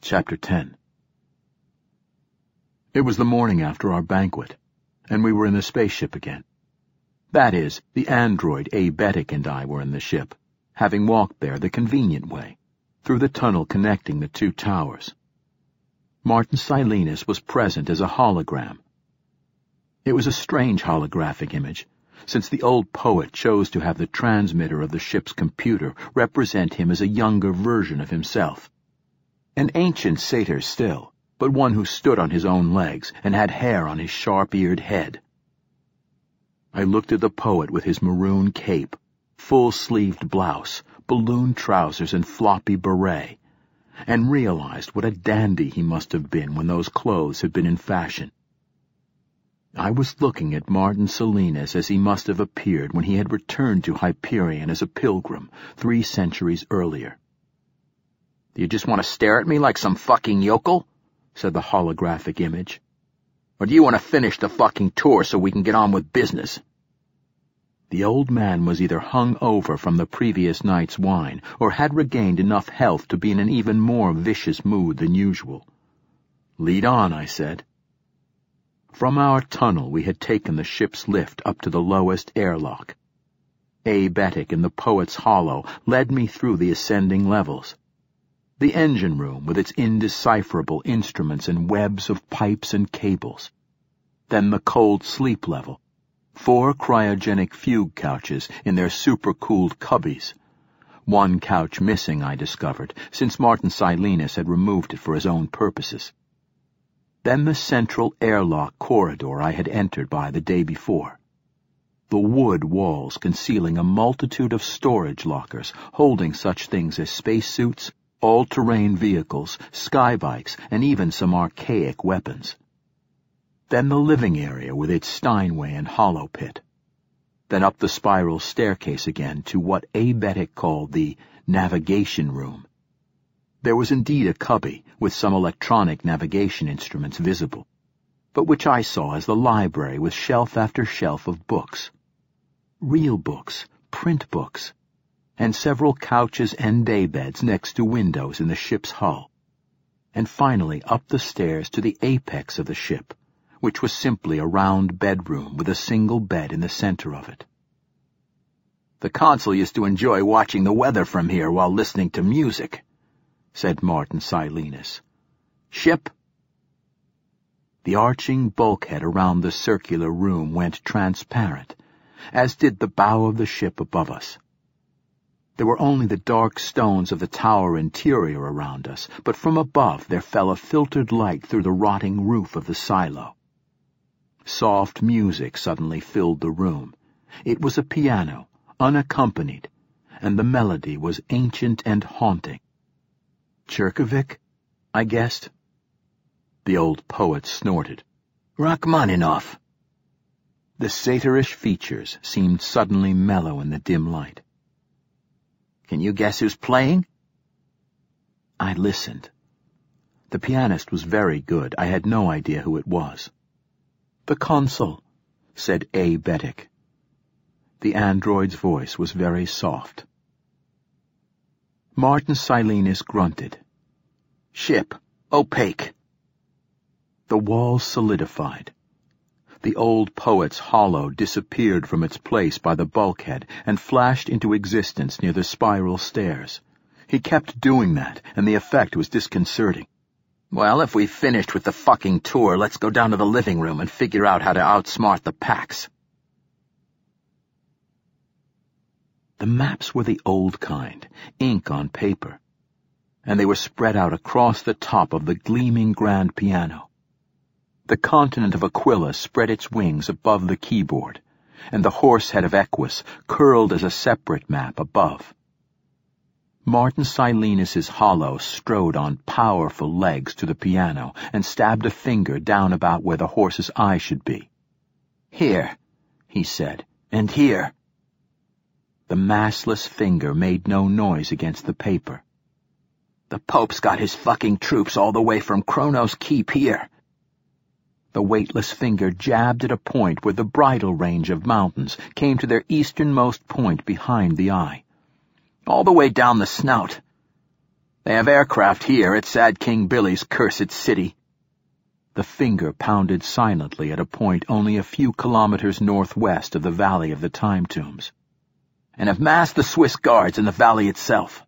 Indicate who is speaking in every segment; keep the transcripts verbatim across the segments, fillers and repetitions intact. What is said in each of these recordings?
Speaker 1: Chapter ten. It was the morning after our banquet, and we were in the spaceship again. That is, the android Abetic and I were in the ship, having walked there the convenient way, through the tunnel connecting the two towers. Martin Silenus was present as a hologram. It was a strange holographic image, since the old poet chose to have the transmitter of the ship's computer represent him as a younger version of himself. An ancient satyr still, but one who stood on his own legs and had hair on his sharp-eared head. I looked at the poet with his maroon cape, full-sleeved blouse, balloon trousers, and floppy beret, and realized what a dandy he must have been when those clothes had been in fashion. I was looking at Martin Silenus as he must have appeared when he had returned to Hyperion as a pilgrim three centuries earlier.
Speaker 2: "Do you just want to stare at me like some fucking yokel?" said the holographic image. "Or do you want to finish the fucking tour so we can get on with business?"
Speaker 1: The old man was either hung over from the previous night's wine or had regained enough health to be in an even more vicious mood than usual. "Lead on," I said. From our tunnel we had taken the ship's lift up to the lowest airlock. Abetic in the poet's hollow led me through the ascending levels. The engine room with its indecipherable instruments and webs of pipes and cables. Then the cold sleep level. Four cryogenic fugue couches in their super-cooled cubbies. One couch missing, I discovered, since Martin Silenus had removed it for his own purposes. Then the central airlock corridor I had entered by the day before. The wood walls concealing a multitude of storage lockers holding such things as spacesuits, all-terrain vehicles, skybikes, and even some archaic weapons. Then the living area with its Steinway and hollow pit. Then up the spiral staircase again to what Abetic called the navigation room. There was indeed a cubby with some electronic navigation instruments visible, but which I saw as the library with shelf after shelf of books. Real books, print books, and several couches and daybeds next to windows in the ship's hull. And finally up the stairs to the apex of the ship, which was simply a round bedroom with a single bed in the center of it.
Speaker 2: "The consul used to enjoy watching the weather from here while listening to music," said Martin Silenus. "Ship?"
Speaker 1: The arching bulkhead around the circular room went transparent, as did the bow of the ship above us. There were only the dark stones of the tower interior around us, but from above there fell a filtered light through the rotting roof of the silo. Soft music suddenly filled the room. It was a piano, unaccompanied, and the melody was ancient and haunting. "Cherkovich?" I guessed. The old poet snorted.
Speaker 2: "Rachmaninoff."
Speaker 1: The satyrish features seemed suddenly mellow in the dim light.
Speaker 2: "Can you guess who's playing?"
Speaker 1: I listened. The pianist was very good. I had no idea who it was. "The consul," said Abetic. The android's voice was very soft. Martin Silenus grunted.
Speaker 2: "Ship. Opaque."
Speaker 1: The walls solidified. The old poet's hollow disappeared from its place by the bulkhead and flashed into existence near the spiral stairs. He kept doing that, and the effect was disconcerting.
Speaker 2: "Well, if we've finished with the fucking tour, let's go down to the living room and figure out how to outsmart the Pax."
Speaker 1: The maps were the old kind, ink on paper, and they were spread out across the top of the gleaming grand piano. The continent of Aquila spread its wings above the keyboard, and the horse head of Equus curled as a separate map above. Martin Silenus's hollow strode on powerful legs to the piano and stabbed a finger down about where the horse's eye should be.
Speaker 2: "Here," he said, "and here."
Speaker 1: The massless finger made no noise against the paper.
Speaker 2: "The Pope's got his fucking troops all the way from Kronos Keep here."
Speaker 1: The weightless finger jabbed at a point where the bridle range of mountains came to their easternmost point behind the eye.
Speaker 2: "All the way down the snout." They have aircraft here at Sad King Billy's cursed city.
Speaker 1: The finger pounded silently at a point only a few kilometers northwest of the Valley of the Time Tombs.
Speaker 2: And have massed the Swiss guards in the valley itself.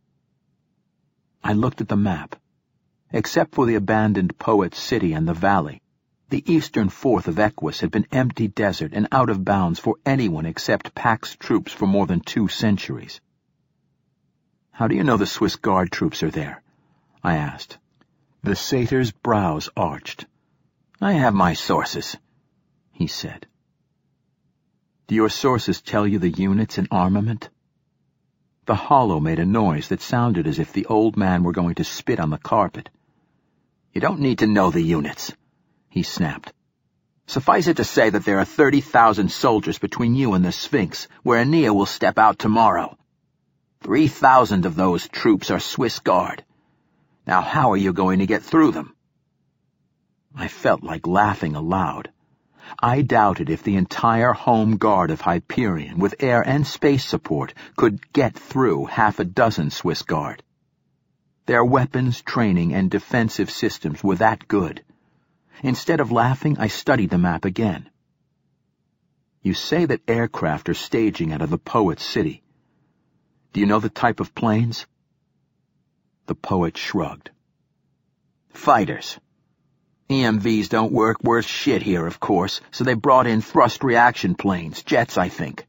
Speaker 1: I looked at the map. Except for the abandoned Poet's City and the valley, the eastern fourth of Equus had been empty desert and out of bounds for anyone except Pax troops for more than two centuries. "How do you know the Swiss guard troops are there?" I asked. The satyr's brows arched.
Speaker 2: "I have my sources," he said.
Speaker 1: "Do your sources tell you the units and armament?" The hollow made a noise that sounded as if the old man were going to spit on the carpet.
Speaker 2: "You don't need to know the units," he snapped. "Suffice it to say that there are thirty thousand soldiers between you and the Sphinx, where Aeneas will step out tomorrow. Three thousand of those troops are Swiss Guard. Now how are you going to get through them?"
Speaker 1: I felt like laughing aloud. I doubted if the entire home guard of Hyperion, with air and space support, could get through half a dozen Swiss Guard. Their weapons, training, and defensive systems were that good. Instead of laughing, I studied the map again. "You say that aircraft are staging out of the Poet's City. Do you know the type of planes?" The poet shrugged.
Speaker 2: "Fighters. E M Vs don't work worth shit here, of course, so they brought in thrust-reaction planes, jets, I think."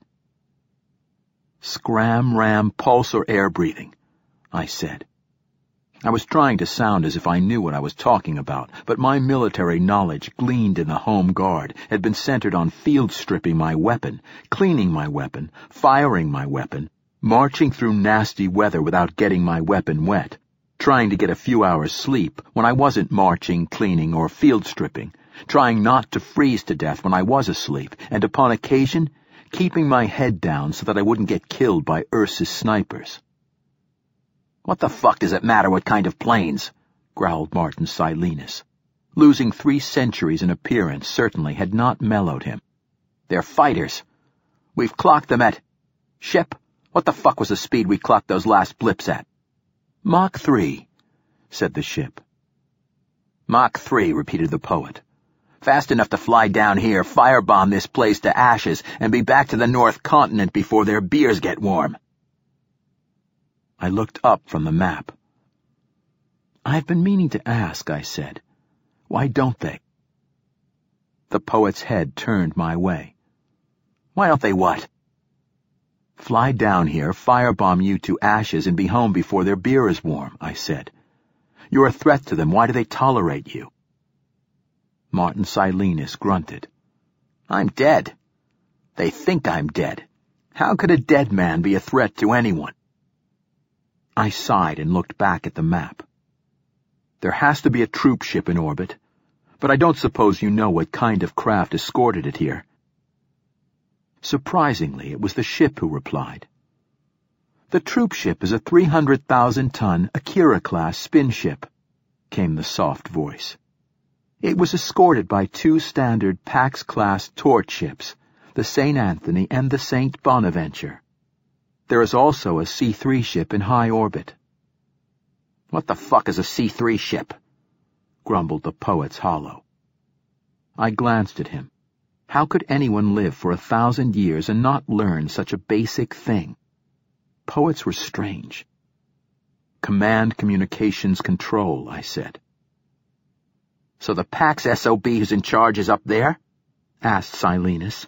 Speaker 1: "Scram, ram, pulse, or air breathing," I said. I was trying to sound as if I knew what I was talking about, but my military knowledge gleaned in the home guard had been centered on field stripping my weapon, cleaning my weapon, firing my weapon, marching through nasty weather without getting my weapon wet, trying to get a few hours sleep when I wasn't marching, cleaning, or field stripping, trying not to freeze to death when I was asleep, and upon occasion, keeping my head down so that I wouldn't get killed by Ursus snipers.
Speaker 2: "What the fuck does it matter what kind of planes?" growled Martin Silenus.
Speaker 1: Losing three centuries in appearance certainly had not mellowed him.
Speaker 2: "They're fighters. We've clocked them at... Ship, what the fuck was the speed we clocked those last blips at?"
Speaker 1: "Mach three," said the ship.
Speaker 2: "Mach three," repeated the poet. "Fast enough to fly down here, firebomb this place to ashes, and be back to the North Continent before their beers get warm."
Speaker 1: I looked up from the map. "I've been meaning to ask," I said. "Why don't they?" The poet's head turned my way.
Speaker 2: "Why don't they what?"
Speaker 1: "Fly down here, firebomb you to ashes, and be home before their beer is warm," I said. "You're a threat to them. Why do they tolerate you?" Martin Silenus grunted.
Speaker 2: "I'm dead. They think I'm dead. How could a dead man be a threat to anyone?"
Speaker 1: I sighed and looked back at the map. "There has to be a troop ship in orbit, but I don't suppose you know what kind of craft escorted it here." Surprisingly, it was the ship who replied. "The troop ship is a three hundred thousand ton Akira-class spin ship," came the soft voice. "It was escorted by two standard Pax-class torch ships, the Saint Anthony and the Saint Bonaventure. There is also a C three ship in high orbit."
Speaker 2: "What the fuck is a C three ship?"
Speaker 1: grumbled the poet's hollow. I glanced at him. How could anyone live for a thousand years and not learn such a basic thing? Poets were strange. "Command Communications Control," I said.
Speaker 2: "So the Pax S O B who's in charge is up there?"
Speaker 1: asked Silenus.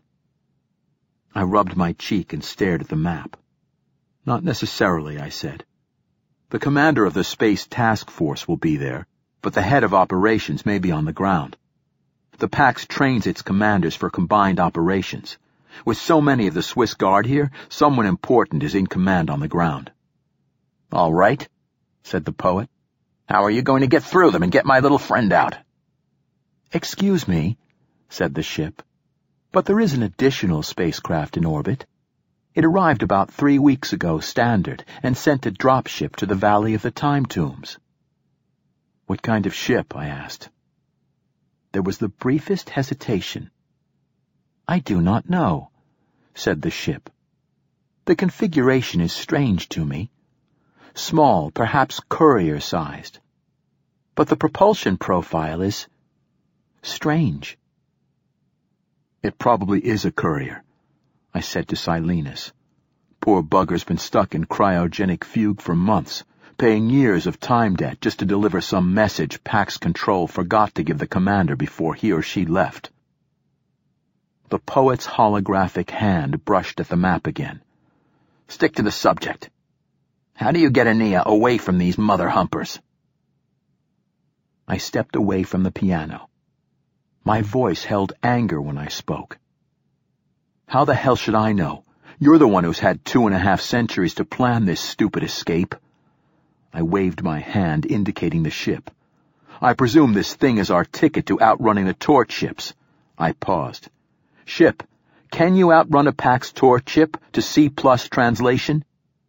Speaker 1: I rubbed my cheek and stared at the map. "Not necessarily," I said. "The commander of the Space Task Force will be there, but the head of operations may be on the ground. The Pax trains its commanders for combined operations. With so many of the Swiss Guard here, someone important is in command on the ground."
Speaker 2: "All right," said the poet. "How are you going to get through them and get my little friend out?"
Speaker 1: "Excuse me," said the ship, "but there is an additional spacecraft in orbit. It arrived about three weeks ago standard and sent a dropship to the Valley of the Time Tombs." "What kind of ship?" I asked. There was the briefest hesitation. "I do not know," said the ship. "The configuration is strange to me. small, perhaps courier-sized. But the propulsion profile is strange. It probably is a courier, I said to Silenus. Poor bugger's been stuck in cryogenic fugue for months, paying years of time debt just to deliver some message Pax Control forgot to give the commander before he or she left. The poet's holographic hand brushed at the map again. Stick to the subject. How do you get Ania away from these mother humpers? I stepped away from the piano. My voice held anger when I spoke. How the hell should I know? You're the one who's had two and a half centuries to plan this stupid escape. I waved my hand, indicating the ship. I presume this thing is our ticket to outrunning the torch ships. I paused. Ship, can you outrun a Pax torch ship to C plus translation?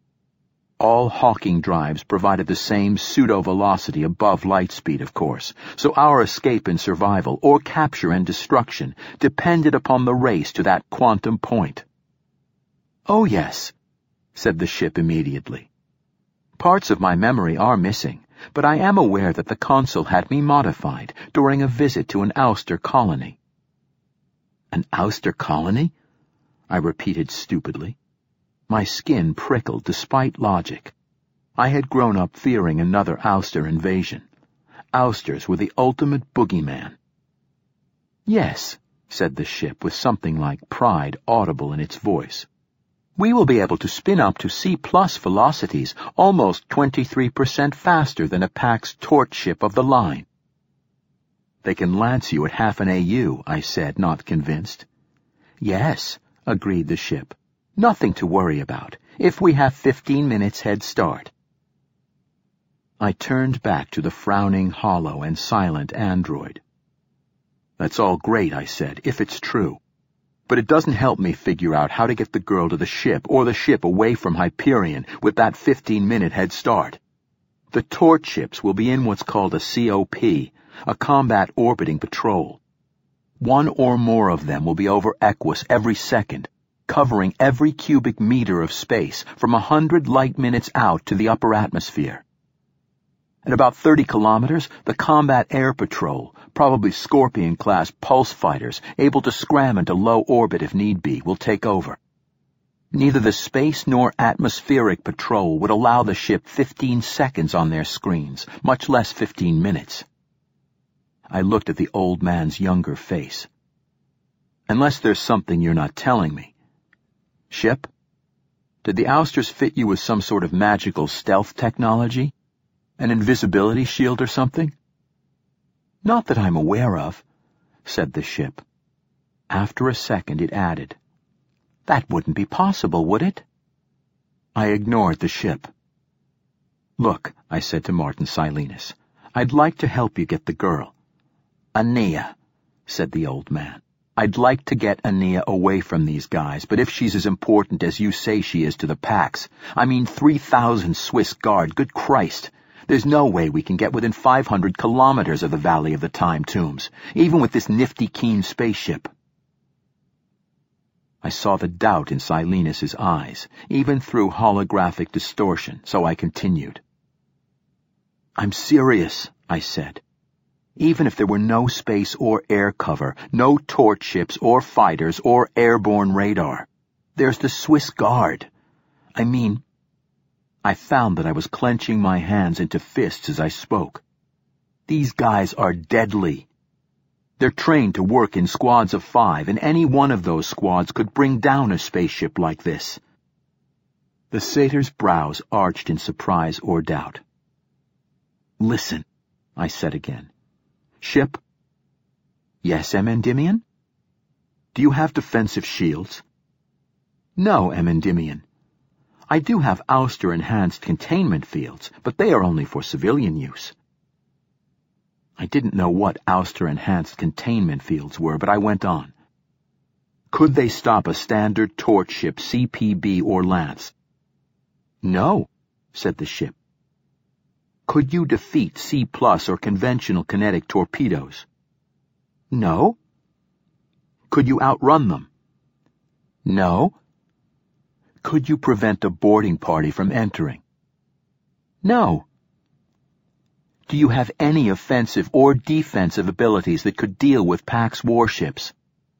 Speaker 1: All Hawking drives provided the same pseudo-velocity above light speed, of course, so our escape and survival, or capture and destruction, depended upon the race to that quantum point. Oh yes, said the ship immediately. Parts of my memory are missing, but I am aware that the consul had me modified during a visit to an ouster colony. An ouster colony? I repeated stupidly. My skin prickled despite logic. I had grown up fearing another ouster invasion. Ousters were the ultimate boogeyman. Yes, said the ship with something like pride audible in its voice. We will be able to spin up to C plus velocities almost twenty-three percent faster than a Pax torch ship of the line. They can lance you at half an A U, I said, not convinced. Yes, agreed the ship. Nothing to worry about, if we have fifteen minutes head start. I turned back to the frowning, hollow, and silent android. That's all great, I said, if it's true. But it doesn't help me figure out how to get the girl to the ship or the ship away from Hyperion with that fifteen-minute head start. The torch ships will be in what's called a C O P, a combat orbiting patrol. One or more of them will be over Equus every second, covering every cubic meter of space from a hundred light-minutes out to the upper atmosphere. At about thirty kilometers, the combat air patrol, probably Scorpion-class pulse fighters, able to scram into low orbit if need be, will take over. Neither the space nor atmospheric patrol would allow the ship fifteen seconds on their screens, much less fifteen minutes. I looked at the old man's younger face. Unless there's something you're not telling me. Ship? Did the ousters fit you with some sort of magical stealth technology? An invisibility shield or something? Not that I'm aware of, said the ship. After a second it added, That wouldn't be possible, would it? I ignored the ship. Look, I said to Martin Silenus, I'd like to help you get the girl. Ania, said the old man. I'd like to get Ania away from these guys, but if she's as important as you say she is to the Pax, I mean three thousand Swiss Guard, good Christ, there's no way we can get within five hundred kilometers of the Valley of the Time Tombs, even with this nifty Keen spaceship. I saw the doubt in Silenus's eyes, even through holographic distortion, so I continued. I'm serious, I said. Even if there were no space or air cover, no torch ships or fighters or airborne radar, there's the Swiss Guard. I mean, I found that I was clenching my hands into fists as I spoke. These guys are deadly. They're trained to work in squads of five, and any one of those squads could bring down a spaceship like this. The satyr's brows arched in surprise or doubt. Listen, I said again. Ship? Yes, M. Do you have defensive shields? No, M. I do have ouster-enhanced containment fields, but they are only for civilian use. I didn't know what ouster-enhanced containment fields were, but I went on. Could they stop a standard torch ship, C P B or Lance? No, said the ship. Could you defeat C plus or conventional kinetic torpedoes? No. Could you outrun them? No. Could you prevent a boarding party from entering? No. Do you have any offensive or defensive abilities that could deal with Pax warships?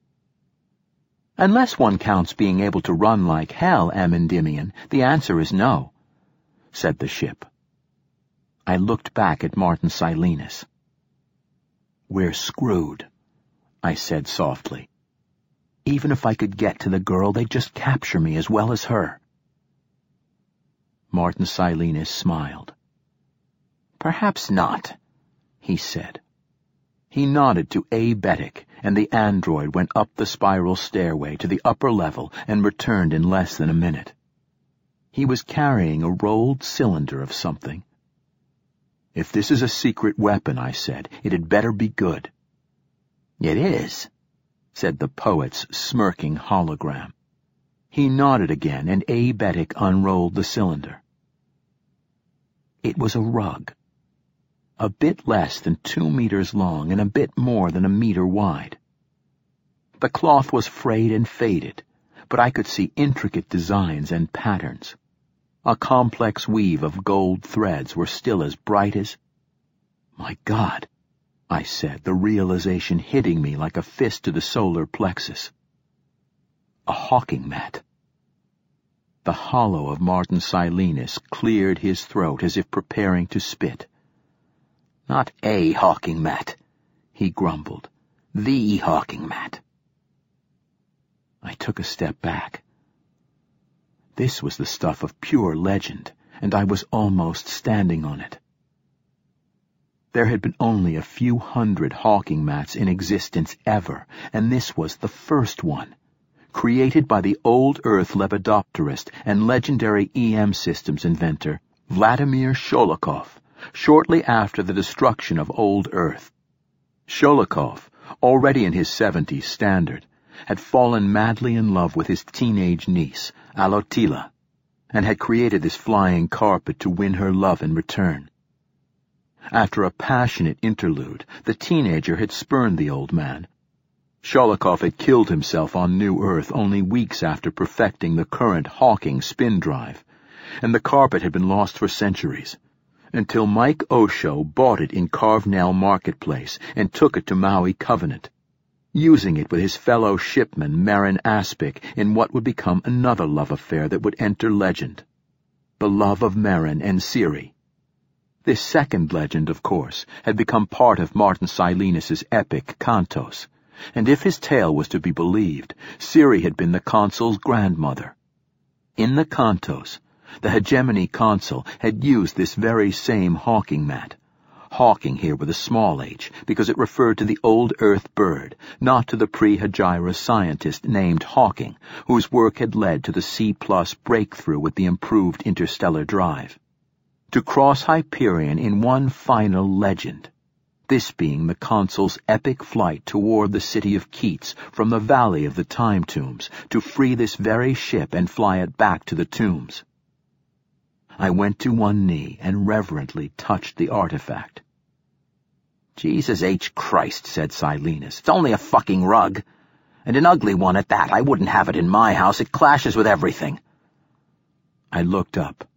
Speaker 1: Unless one counts being able to run like hell, Amendymion, the answer is no, said the ship. I looked back at Martin Silenus. We're screwed, I said softly. Even if I could get to the girl, they'd just capture me as well as her. Martin Silenus smiled. Perhaps not, he said. He nodded to A. Betic, and the android went up the spiral stairway to the upper level and returned in less than a minute. He was carrying a rolled cylinder of something. If this is a secret weapon, I said, it had better be good. It is, said the poet's smirking hologram. He nodded again, and A. Betic unrolled the cylinder. It was a rug. A bit less than two meters long and a bit more than a meter wide. The cloth was frayed and faded, but I could see intricate designs and patterns. A complex weave of gold threads were still as bright as... My God, I said, the realization hitting me like a fist to the solar plexus. A hawking mat. The hollow of Martin Silenus cleared his throat as if preparing to spit. Not a hawking mat, he grumbled. The hawking mat. I took a step back. This was the stuff of pure legend, and I was almost standing on it. There had been only a few hundred hawking mats in existence ever, and this was the first one, created by the old Earth lepidopterist and legendary E M systems inventor Vladimir Sholokhov, shortly after the destruction of old Earth. Sholokhov, already in his seventies standard, had fallen madly in love with his teenage niece, Alotila, and had created this flying carpet to win her love in return. After a passionate interlude, the teenager had spurned the old man. Sholokhov had killed himself on New Earth only weeks after perfecting the current Hawking spin drive, and the carpet had been lost for centuries, until Mike Osho bought it in Carvnell Marketplace and took it to Maui Covenant, using it with his fellow shipman Marin Aspic in what would become another love affair that would enter legend. The love of Marin and Siri. This second legend, of course, had become part of Martin Silenus's epic Cantos, and if his tale was to be believed, Siri had been the consul's grandmother. In the Cantos, the hegemony consul had used this very same hawking mat. Hawking here with a small h, because it referred to the old Earth bird, not to the pre-Hejira scientist named Hawking, whose work had led to the C plus breakthrough with the improved interstellar drive. To cross Hyperion in one final legend, this being the consul's epic flight toward the city of Keats from the valley of the time tombs to free this very ship and fly it back to the tombs. I went to one knee and reverently touched the artifact. Jesus H. Christ, said Silenus, it's only a fucking rug. And an ugly one at that. I wouldn't have it in my house. It clashes with everything. I looked up.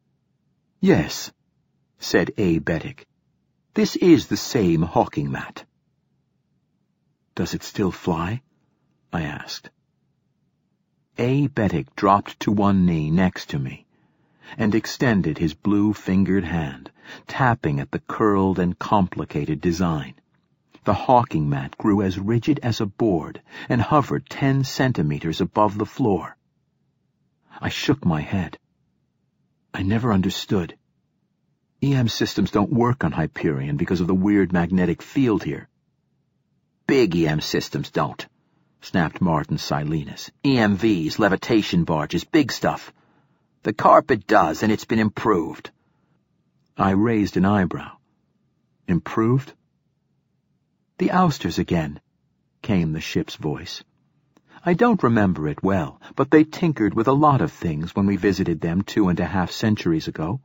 Speaker 1: Yes, said A. Betic. This is the same hawking mat. Does it still fly? I asked. A. Betic dropped to one knee next to me and extended his blue-fingered hand, tapping at the curled and complicated design. The hawking mat grew as rigid as a board and hovered ten centimeters above the floor. I shook my head. I never understood. E M systems don't work on Hyperion because of the weird magnetic field here. Big E M systems don't, snapped Martin Silenus. E M Vs, levitation barges, big stuff. The carpet does, and it's been improved. I raised an eyebrow. Improved? The ousters again, came the ship's voice. I don't remember it well, but they tinkered with a lot of things when we visited them two and a half centuries ago.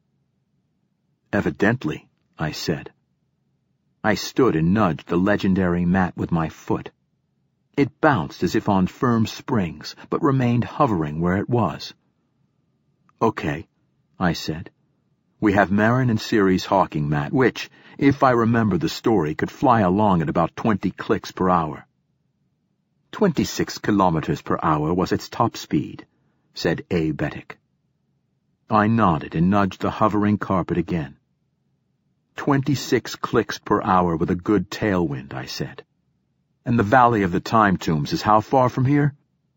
Speaker 1: Evidently, I said. I stood and nudged the legendary mat with my foot. It bounced as if on firm springs, but remained hovering where it was. Okay, I said. We have Marin and Ceres hawking mat, which, if I remember the story, could fly along at about twenty clicks per hour. Twenty-six kilometers per hour was its top speed, said A. Bettick. I nodded and nudged the hovering carpet again. Twenty-six clicks per hour with a good tailwind, I said. And the Valley of the Time Tombs is how far from here?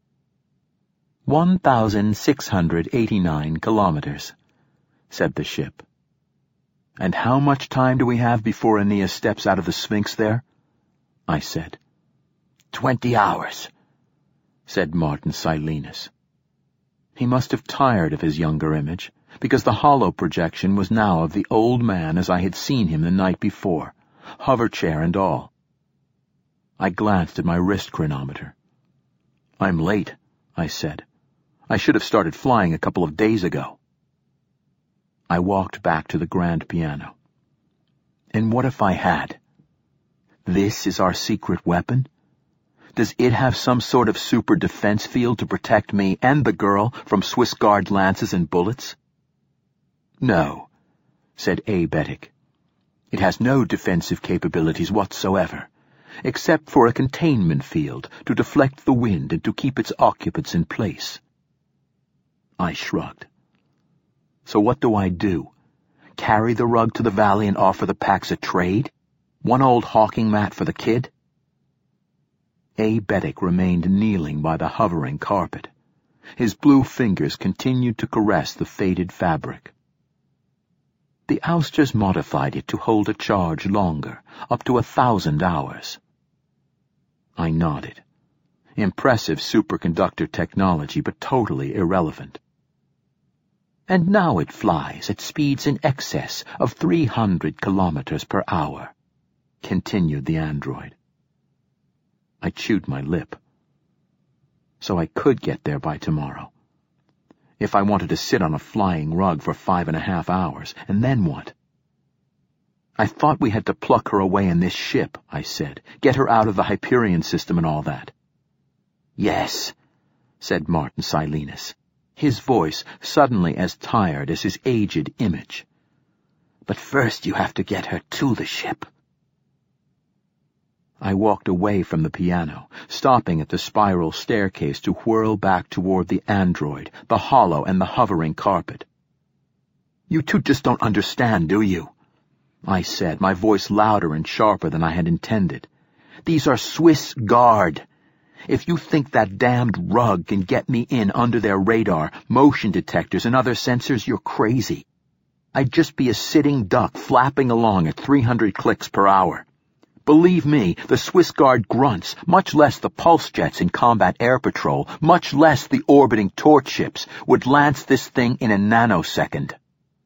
Speaker 1: One thousand six hundred eighty-nine kilometers, said the ship. And how much time do we have before Aeneas steps out of the Sphinx there? I said. Twenty hours, said Martin Silenus. He must have tired of his younger image, because the hollow projection was now of the old man as I had seen him the night before, hover chair and all. I glanced at my wrist chronometer. I'm late, I said. I should have started flying a couple of days ago. I walked back to the grand piano. And what if I had? This is our secret weapon? Does it have some sort of super defense field to protect me and the girl from Swiss Guard lances and bullets? No, said A. Bettick. It has no defensive capabilities whatsoever, except for a containment field to deflect the wind and to keep its occupants in place. I shrugged. So what do I do? Carry the rug to the valley and offer the Pax a trade? One old hawking mat for the kid? A. Bettick remained kneeling by the hovering carpet. His blue fingers continued to caress the faded fabric. The ousters modified it to hold a charge longer, up to a thousand hours. I nodded. Impressive superconductor technology, but totally irrelevant. And now it flies at speeds in excess of three hundred kilometers per hour, continued the android. I chewed my lip. So I could get there by tomorrow. If I wanted to sit on a flying rug for five and a half hours, and then what? I thought we had to pluck her away in this ship, I said, get her out of the Hyperion system and all that. Yes, said Martin Silenus, his voice suddenly as tired as his aged image. But first you have to get her to the ship. I walked away from the piano, stopping at the spiral staircase to whirl back toward the android, the hollow, and the hovering carpet. You two just don't understand, do you? I said, my voice louder and sharper than I had intended. These are Swiss Guard. If you think that damned rug can get me in under their radar, motion detectors, and other sensors, you're crazy. I'd just be a sitting duck flapping along at three hundred clicks per hour. Believe me, the Swiss Guard grunts, much less the pulse jets in combat air patrol, much less the orbiting torch ships, would lance this thing in a nanosecond.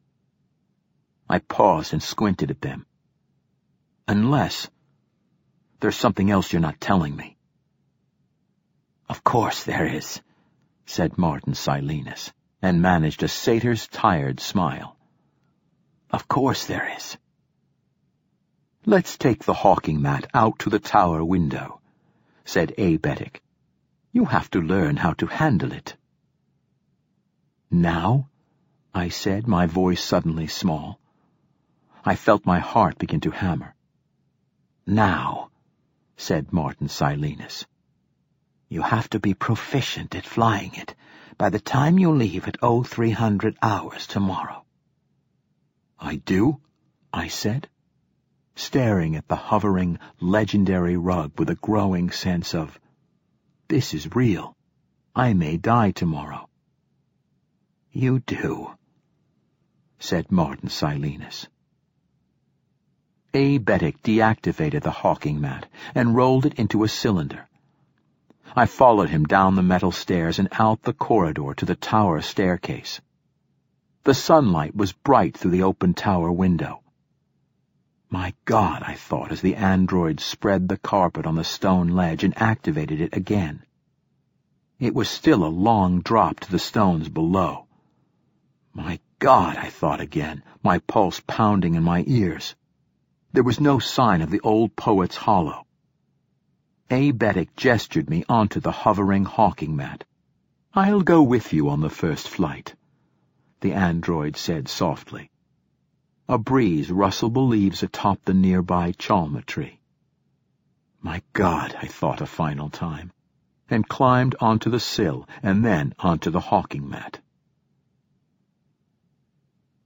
Speaker 1: I paused and squinted at them. Unless there's something else you're not telling me. Of course there is, said Martin Silenus, and managed a satyr's tired smile. Of course there is. Let's take the hawking mat out to the tower window, said A. Bettick. You have to learn how to handle it. Now? I said, my voice suddenly small. I felt my heart begin to hammer. Now, said Martin Silenus. You have to be proficient at flying it by the time you leave at oh three hundred hours tomorrow. I do? I said, staring at the hovering, legendary rug with a growing sense of, this is real. I may die tomorrow. You do, said Martin Silenus. A. Bettick deactivated the hawking mat and rolled it into a cylinder. I followed him down the metal stairs and out the corridor to the tower staircase. The sunlight was bright through the open tower window. My God, I thought as the android spread the carpet on the stone ledge and activated it again. It was still a long drop to the stones below. My God, I thought again, my pulse pounding in my ears. There was no sign of the old poet's hollow. A. Bettick gestured me onto the hovering hawking mat. I'll go with you on the first flight, the android said softly. A breeze rustled the leaves atop the nearby chalma tree. My God, I thought a final time, and climbed onto the sill and then onto the hawking mat.